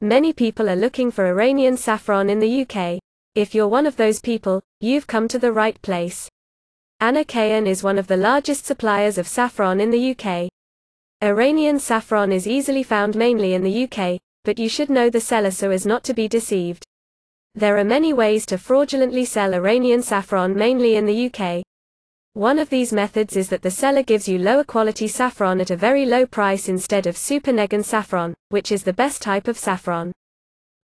Many people are looking for Iranian saffron in the UK. If you're one of those people, you've come to the right place. Ana Kayhan is one of the largest suppliers of saffron in the UK. Iranian saffron is easily found mainly in the UK, but you should know the seller so as not to be deceived. There are many ways to fraudulently sell Iranian saffron mainly in the UK. One of these methods is that the seller gives you lower quality saffron at a very low price instead of Super Negin saffron, which is the best type of saffron.